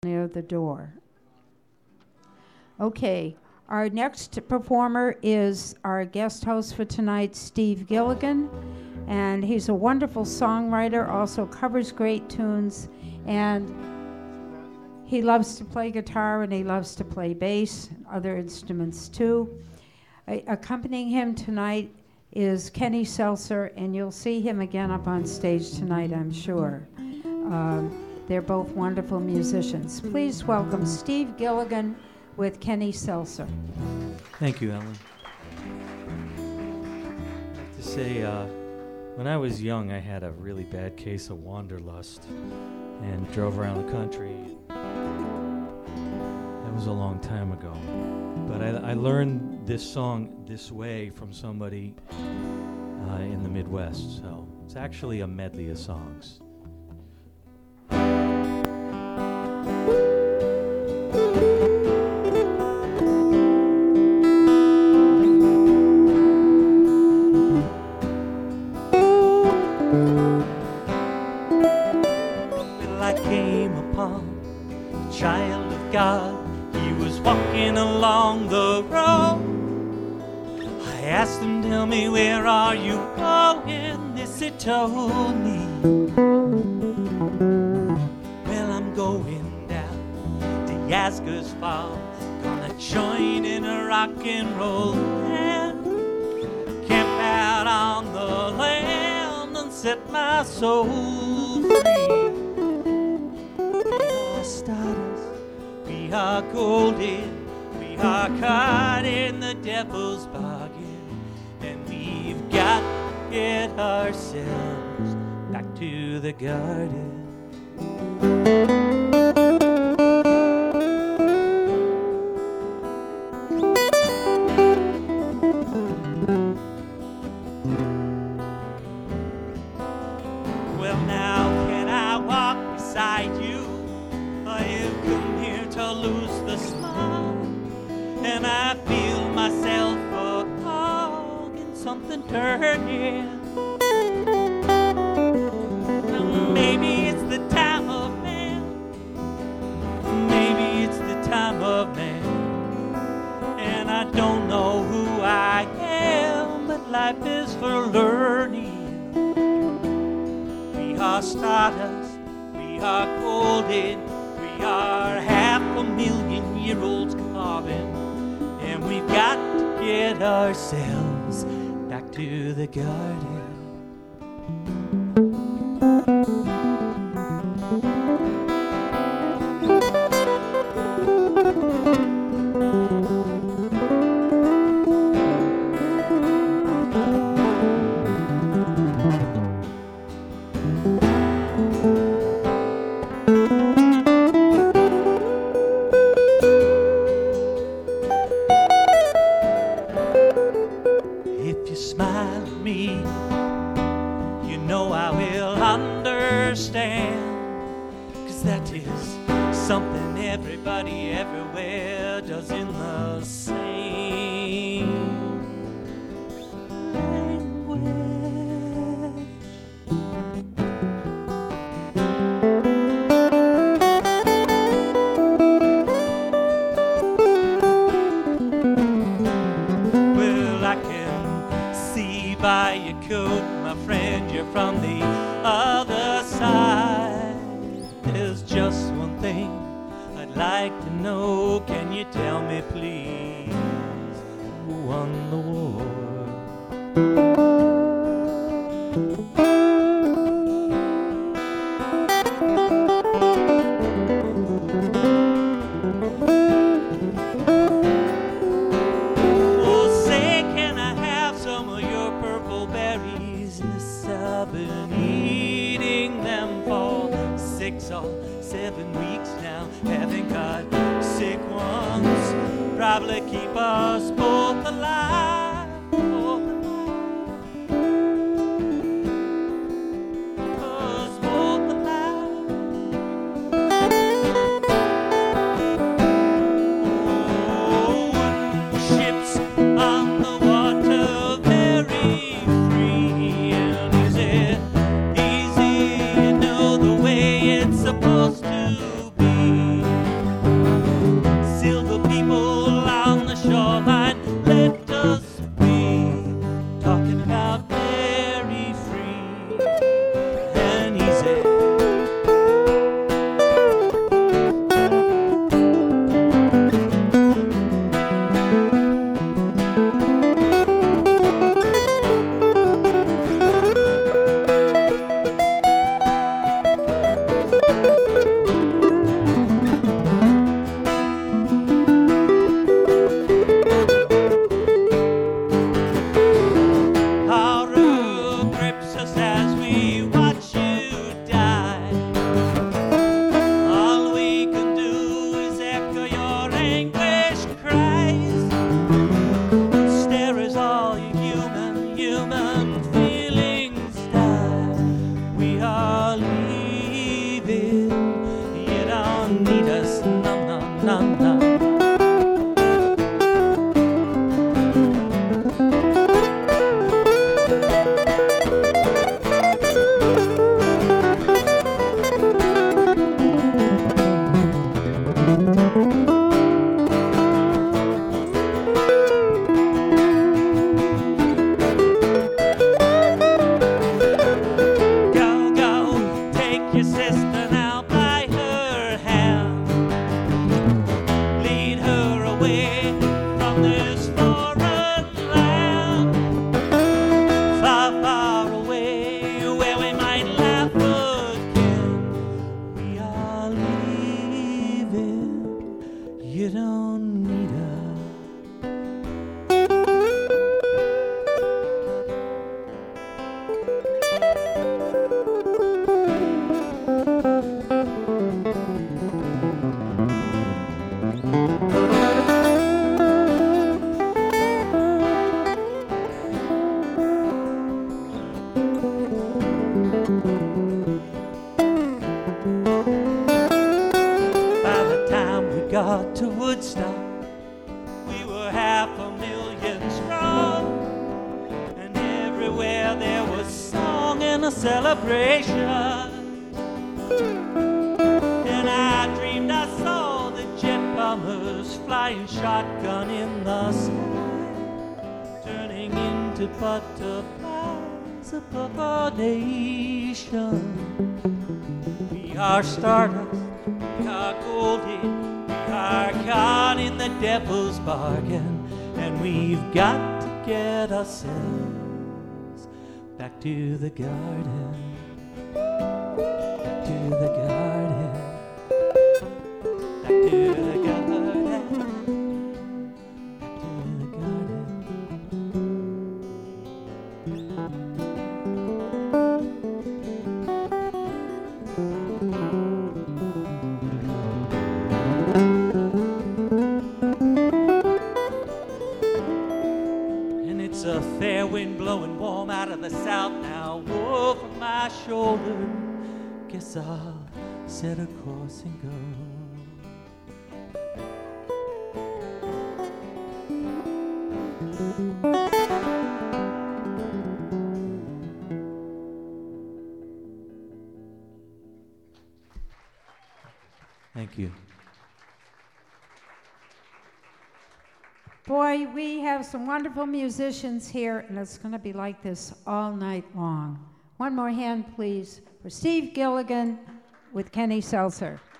near the door. Okay, our next performer is our guest host for tonight, Steve Gilligan, and he's a wonderful songwriter, also covers great tunes, and he loves to play guitar and he loves to play bass, and other instruments too. Accompanying him tonight is Kenny Seltzer, and you'll see him again up on stage tonight, I'm sure. They're both wonderful musicians. Please welcome Steve Gilligan with Kenny Seltzer. Thank you, Ellen. I'd like to say, when I was young, I had a really bad case of wanderlust and drove around the country. That was a long time ago. But I learned this song this way from somebody in the Midwest. So it's actually a medley of songs. I came upon a child of God. He was walking along the road. I asked him, tell me, where are you going? This he told me. Well, I'm going down to Yasgur's Fall, gonna join in a rock and roll band, camp out on the land and set my soul free. Stardust, we are golden, we are caught in the devil's bargain, and we've got to get ourselves back to the garden. Well, now can I walk beside you? I've come here to lose the smile, and I feel myself a cog in something turning. Maybe it's the time of man, maybe it's the time of man, and I don't know who I am, but life is for learning. We are stardust, we are golden, we are 500,000-year-olds carving, and we've got to get ourselves back to the garden. If you smile at me, you know I will understand, 'cause that is something everybody everywhere does in the same language. Well, I can see by your coat, my friend, you're from the other side. There's just one thing I'd like to know. Can you tell me, please, who won the war? Oh, say, can I have some of your purple berries? Yes, I've been eating them for 6 or 7 weeks now. Haven't got sick ones, probably keep us both alive. Both alive. Us both alive. Oh, ships on the water, very free. And is it easy? You know the way it's supposed to be. na na. Got to Woodstock, we were 500,000 strong, and everywhere there was song and a celebration. And I dreamed I saw the jet bombers flying shotgun in the sky, turning into butterflies above our nation. We are stardust, we are golden, are caught in the devil's bargain, and we've got to get ourselves back to the garden, back to the garden, back to the garden, back to the garden. It's a fair wind blowing warm out of the south now, wool from my shoulder. Guess I'll set a course and go. Thank you. Boy, we have some wonderful musicians here, and it's going to be like this all night long. One more hand, please, for Steve Gilligan with Kenny Seltzer.